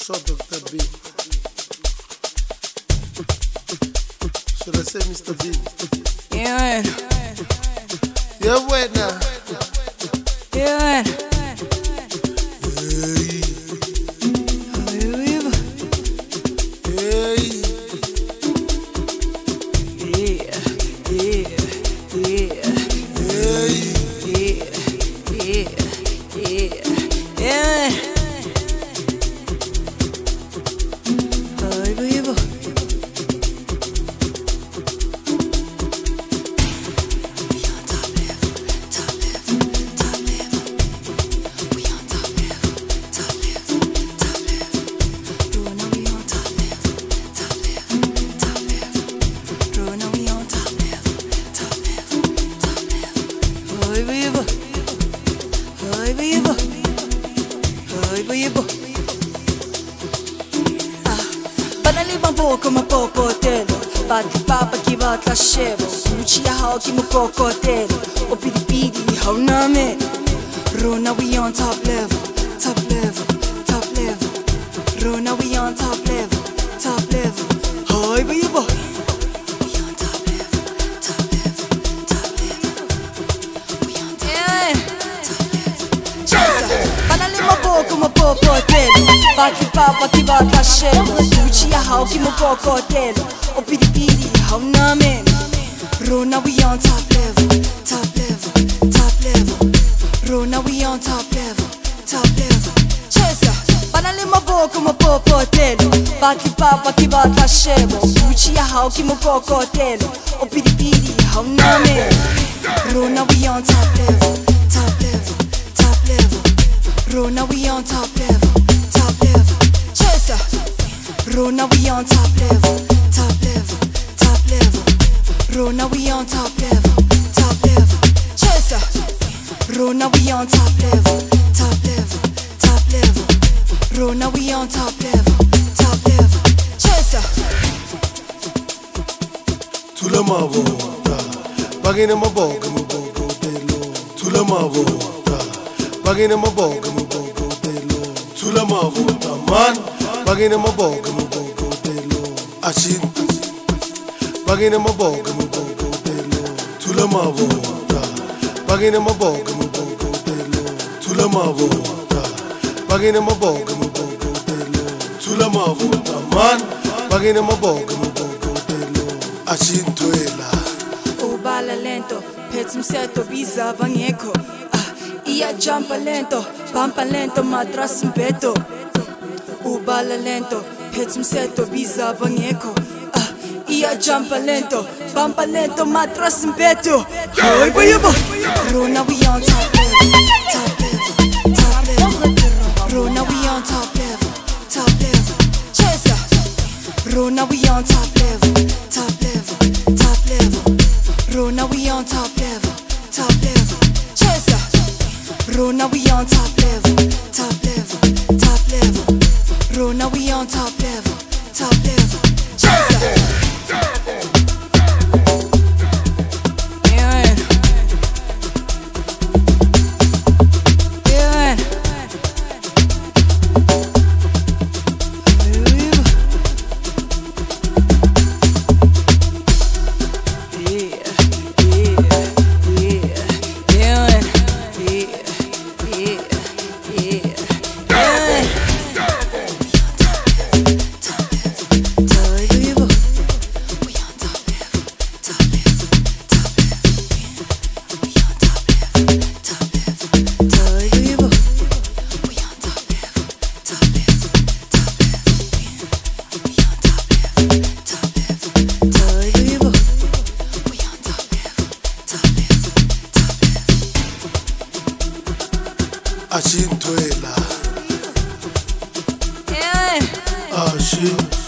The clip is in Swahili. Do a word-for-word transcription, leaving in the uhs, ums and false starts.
Bonsoir, docteur B. Should I say Mister B? Yeah, man. Yeah, wait now. Yeah, man. Banali bambo como popotelo, bate papa que bate chevo, Gucci a hau que mo cocotelo, o pidi pidi hau name. Rona we on top level, top level, top level. Rona we on top level, top level. Hoy we bo. We on top level, top level, top level. We on top level, top level. Banali bambo como popotelo, bate papa que bate chevo, Gucci a hau que mo cocotelo, o pidi pidi hau name. Rona we on top level, top level, top level. Rona we on top level, top level. Chesa, banali mavo como popotelo, bate papa que bate chevo, Gucci a hau que mo cocotelo, o pidi pidi hau name. Rona we on top level, top level, top level. Rona we on top level, top level. Chesa, Rona we on top level, top level, top level. Rona we on top level, top level. Chesa, Rona we on top level, top level, top level. Rona we on top level, top level. Chesa. Tula mavota, bagina maboga mabogo delo. Tula mavota, bagina maboga mabogo delo. Tula mavota man, bagina maboga mabogo delo. Achin, bagina maboga mabogo delo. Tula mavota, bagina maboga mabogo delo. Tula mavota, bagina maboga mabogo delo. Tula mavota man, bagina maboga mabogo delo. Achin tuela. Ubala lento, pets mseto biza vangeko. Ah, ia jumpa lento, pampa lento, matras mpeto. Ubala lento, pets mseto biza vangeko. Ah, ia jumpa lento, pampa lento, matras mpeto. Hoy voy a bo. Rona we on top level, top level, top level. Rona we on top level, top level. Chesa. Rona we on top level, top level, top level. Rona we on top level, top level. Chesa. Rona we on top level, top level, top level. Rona we on top level, top level. Chesa. Achin tuela. Yeah. Achin.